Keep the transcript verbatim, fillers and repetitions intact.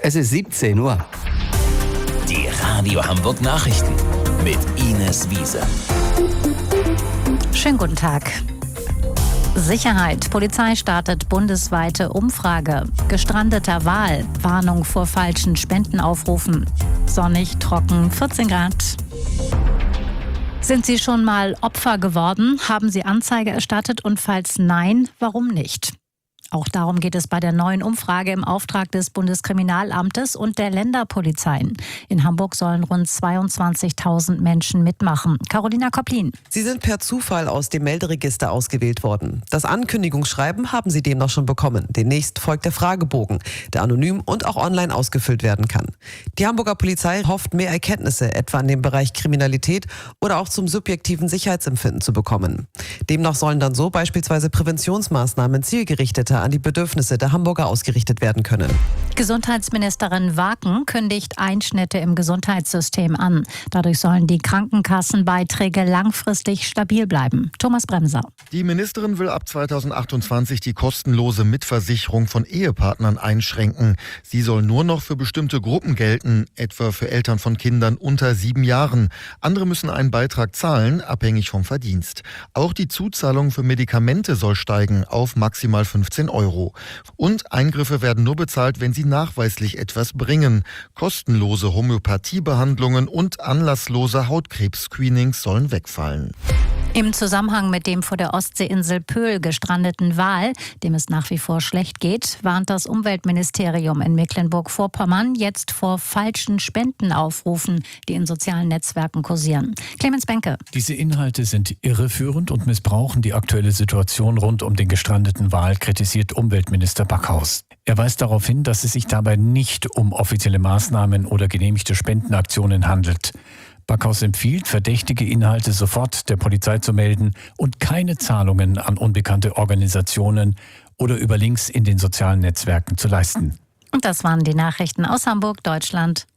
Es ist siebzehn Uhr. Die Radio Hamburg Nachrichten mit Ines Wiese. Schönen guten Tag. Sicherheit. Polizei startet bundesweite Umfrage. Gestrandeter Wal. Warnung vor falschen Spendenaufrufen. Sonnig, trocken, vierzehn Grad. Sind Sie schon mal Opfer geworden? Haben Sie Anzeige erstattet? Und falls nein, warum nicht? Auch darum geht es bei der neuen Umfrage im Auftrag des Bundeskriminalamtes und der Länderpolizeien. In Hamburg sollen rund zweiundzwanzigtausend Menschen mitmachen. Carolina Kopplin. Sie sind per Zufall aus dem Melderegister ausgewählt worden. Das Ankündigungsschreiben haben Sie demnach schon bekommen. Demnächst folgt der Fragebogen, der anonym und auch online ausgefüllt werden kann. Die Hamburger Polizei hofft, mehr Erkenntnisse, etwa in dem Bereich Kriminalität oder auch zum subjektiven Sicherheitsempfinden zu bekommen. Demnach sollen dann so beispielsweise Präventionsmaßnahmen zielgerichteter an die Bedürfnisse der Hamburger ausgerichtet werden können. Gesundheitsministerin Waken kündigt Einschnitte im Gesundheitssystem an. Dadurch sollen die Krankenkassenbeiträge langfristig stabil bleiben. Thomas Bremser. Die Ministerin will ab zweitausendachtundzwanzig die kostenlose Mitversicherung von Ehepartnern einschränken. Sie soll nur noch für bestimmte Gruppen gelten, etwa für Eltern von Kindern unter sieben Jahren. Andere müssen einen Beitrag zahlen, abhängig vom Verdienst. Auch die Zuzahlung für Medikamente soll steigen auf maximal fünfzehn Euro. Und Eingriffe werden nur bezahlt, wenn sie nachweislich etwas bringen. Kostenlose Homöopathiebehandlungen und anlasslose Hautkrebs-Screenings sollen wegfallen. Im Zusammenhang mit dem vor der Ostseeinsel Pöhl gestrandeten Wal, dem es nach wie vor schlecht geht, warnt das Umweltministerium in Mecklenburg-Vorpommern jetzt vor falschen Spendenaufrufen, die in sozialen Netzwerken kursieren. Clemens Benke. Diese Inhalte sind irreführend und missbrauchen die aktuelle Situation rund um den gestrandeten Wal, kritisiert Umweltminister Backhaus. Er weist darauf hin, dass es sich dabei nicht um offizielle Maßnahmen oder genehmigte Spendenaktionen handelt. Backhaus empfiehlt, verdächtige Inhalte sofort der Polizei zu melden und keine Zahlungen an unbekannte Organisationen oder über Links in den sozialen Netzwerken zu leisten. Und das waren die Nachrichten aus Hamburg, Deutschland